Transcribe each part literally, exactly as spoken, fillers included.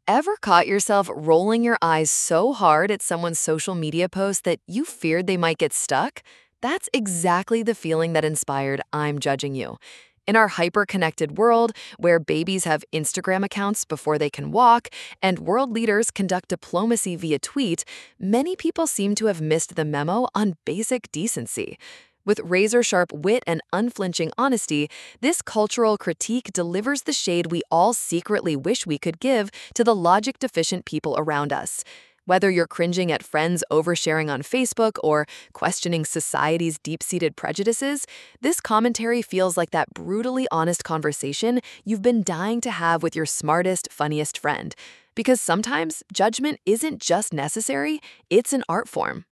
Ever caught yourself rolling your eyes so hard at someone's social media post that you feared they might get stuck? That's exactly the feeling that inspired I'm Judging You. In our hyper-connected world, where babies have Instagram accounts before they can walk and world leaders conduct diplomacy via tweet, many people seem to have missed the memo on basic decency. With razor-sharp wit and unflinching honesty, this cultural critique delivers the shade we all secretly wish we could give to the logic-deficient people around us. Whether you're cringing at friends oversharing on Facebook or questioning society's deep-seated prejudices, this commentary feels like that brutally honest conversation you've been dying to have with your smartest, funniest friend. Because sometimes judgment isn't just necessary, it's an art form.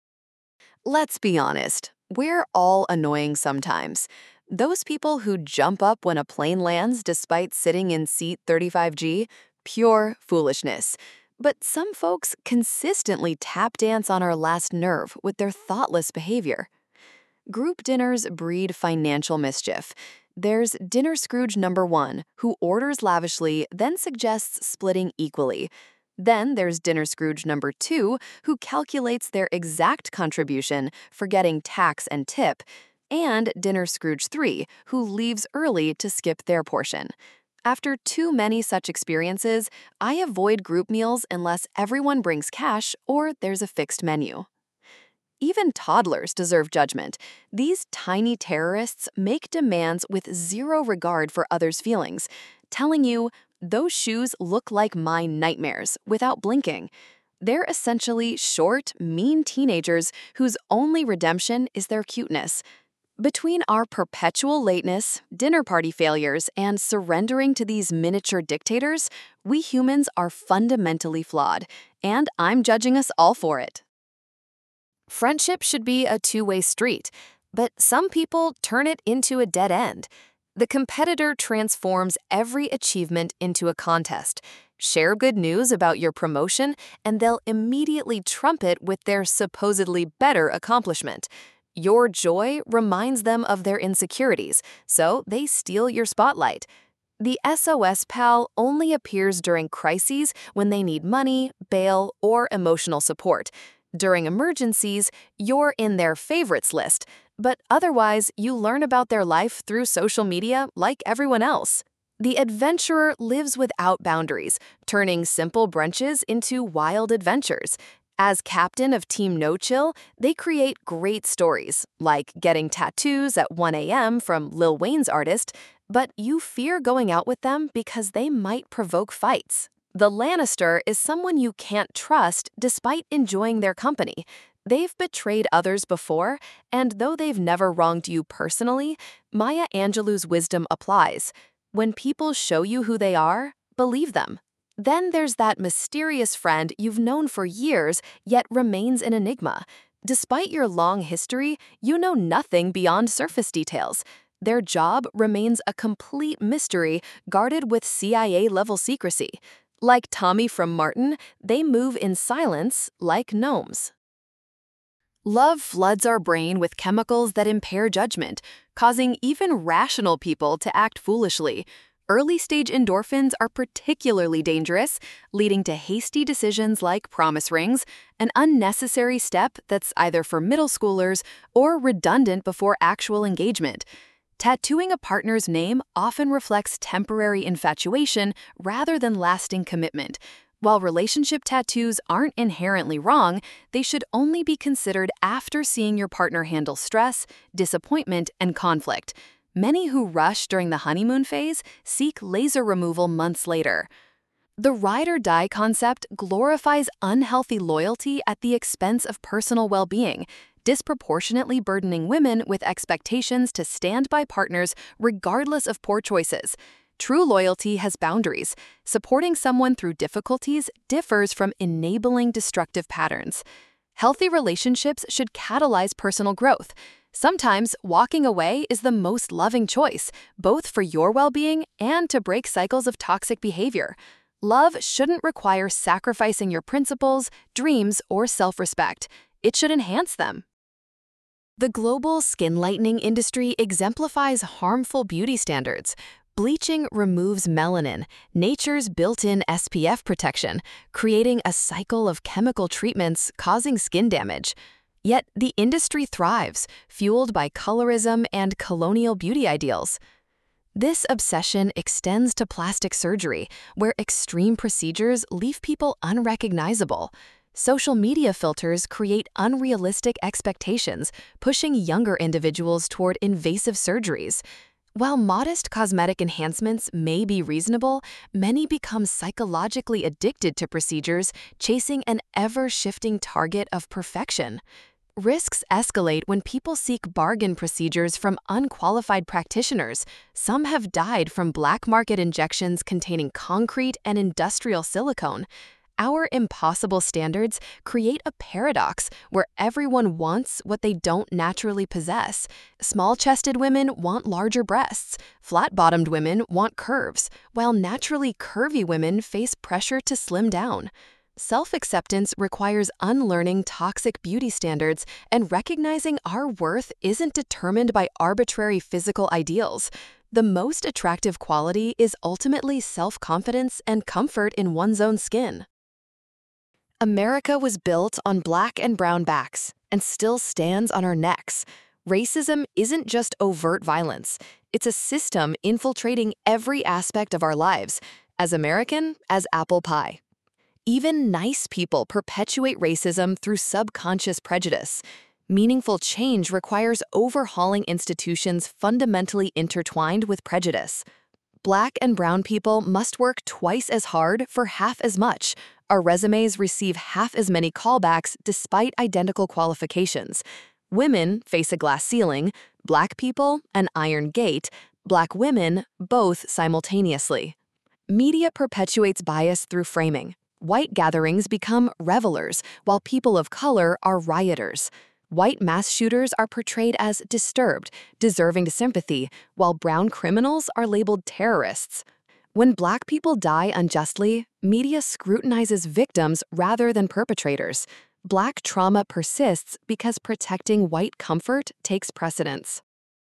Let's be honest, we're all annoying sometimes. Those people who jump up when a plane lands despite sitting in seat thirty-five G, pure foolishness. But some folks consistently tap dance on our last nerve with their thoughtless behavior. Group dinners breed financial mischief. There's Dinner Scrooge number one, who orders lavishly, then suggests splitting equally. Then there's Dinner Scrooge number two, who calculates their exact contribution, forgetting tax and tip. And Dinner Scrooge three, who leaves early to skip their portion. After too many such experiences, I avoid group meals unless everyone brings cash or there's a fixed menu. Even toddlers deserve judgment. These tiny terrorists make demands with zero regard for others' feelings, telling you, "Those shoes look like my nightmares," without blinking. They're essentially short, mean teenagers whose only redemption is their cuteness. Between our perpetual lateness, dinner party failures, and surrendering to these miniature dictators, we humans are fundamentally flawed, and I'm judging us all for it. Friendship should be a two-way street, but some people turn it into a dead end. The competitor transforms every achievement into a contest. Share good news about your promotion, and they'll immediately trumpet with their supposedly better accomplishment. Your joy reminds them of their insecurities, so they steal your spotlight. The S O S pal only appears during crises when they need money, bail, or emotional support. During emergencies, you're in their favorites list, but otherwise, you learn about their life through social media like everyone else. The adventurer lives without boundaries, turning simple brunches into wild adventures. As captain of Team No Chill, they create great stories, like getting tattoos at one A M from Lil Wayne's artist, but you fear going out with them because they might provoke fights. The Lannister is someone you can't trust despite enjoying their company. They've betrayed others before, and though they've never wronged you personally, Maya Angelou's wisdom applies. When people show you who they are, believe them. Then there's that mysterious friend you've known for years, yet remains an enigma. Despite your long history, you know nothing beyond surface details. Their job remains a complete mystery, guarded with C I A-level secrecy. Like Tommy from Martin, they move in silence like gnomes. Love floods our brain with chemicals that impair judgment, causing even rational people to act foolishly. Early-stage endorphins are particularly dangerous, leading to hasty decisions like promise rings, an unnecessary step that's either for middle schoolers or redundant before actual engagement. Tattooing a partner's name often reflects temporary infatuation rather than lasting commitment. While relationship tattoos aren't inherently wrong, they should only be considered after seeing your partner handle stress, disappointment, and conflict. Many who rush during the honeymoon phase seek laser removal months later. The ride or die concept glorifies unhealthy loyalty at the expense of personal well-being, disproportionately burdening women with expectations to stand by partners regardless of poor choices. True loyalty has boundaries. Supporting someone through difficulties differs from enabling destructive patterns. Healthy relationships should catalyze personal growth. Sometimes walking away is the most loving choice, both for your well-being and to break cycles of toxic behavior. Love shouldn't require sacrificing your principles, dreams, or self-respect. It should enhance them. The global skin lightening industry exemplifies harmful beauty standards. Bleaching removes melanin, nature's built-in S P F protection, creating a cycle of chemical treatments causing skin damage. Yet the industry thrives, fueled by colorism and colonial beauty ideals. This obsession extends to plastic surgery, where extreme procedures leave people unrecognizable. Social media filters create unrealistic expectations, pushing younger individuals toward invasive surgeries. While modest cosmetic enhancements may be reasonable, many become psychologically addicted to procedures, chasing an ever-shifting target of perfection. Risks escalate when people seek bargain procedures from unqualified practitioners. Some have died from black market injections containing concrete and industrial silicone. Our impossible standards create a paradox where everyone wants what they don't naturally possess. Small-chested women want larger breasts, flat-bottomed women want curves, while naturally curvy women face pressure to slim down. Self-acceptance requires unlearning toxic beauty standards and recognizing our worth isn't determined by arbitrary physical ideals. The most attractive quality is ultimately self-confidence and comfort in one's own skin. America was built on black and brown backs and still stands on our necks. Racism isn't just overt violence. It's a system infiltrating every aspect of our lives, as American as apple pie. Even nice people perpetuate racism through subconscious prejudice. Meaningful change requires overhauling institutions fundamentally intertwined with prejudice. Black and brown people must work twice as hard for half as much. Our resumes receive half as many callbacks despite identical qualifications. Women face a glass ceiling, black people an iron gate, black women both simultaneously. Media perpetuates bias through framing. White gatherings become revelers, while people of color are rioters. White mass shooters are portrayed as disturbed, deserving to sympathy, while brown criminals are labeled terrorists. When black people die unjustly, media scrutinizes victims rather than perpetrators. Black trauma persists because protecting white comfort takes precedence.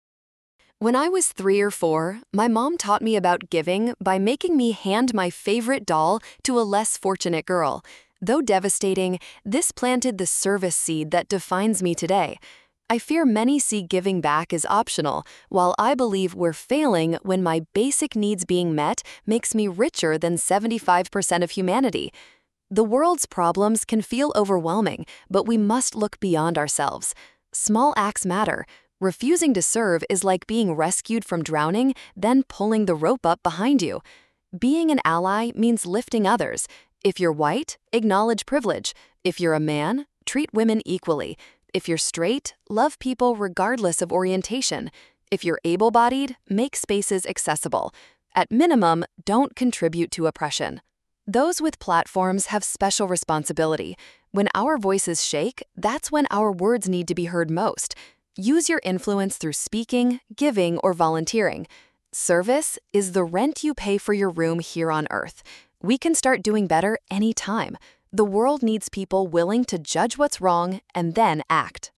When I was three or four, my mom taught me about giving by making me hand my favorite doll to a less fortunate girl. Though devastating, this planted the service seed that defines me today. I fear many see giving back as optional, while I believe we're failing when my basic needs being met makes me richer than seventy-five percent of humanity. The world's problems can feel overwhelming, but we must look beyond ourselves. Small acts matter. Refusing to serve is like being rescued from drowning, then pulling the rope up behind you. Being an ally means lifting others. If you're white, acknowledge privilege. If you're a man, treat women equally. If you're straight, love people regardless of orientation. If you're able-bodied, make spaces accessible. At minimum, don't contribute to oppression. Those with platforms have special responsibility. When our voices shake, that's when our words need to be heard most. Use your influence through speaking, giving, or volunteering. Service is the rent you pay for your room here on Earth. We can start doing better anytime. The world needs people willing to judge what's wrong and then act.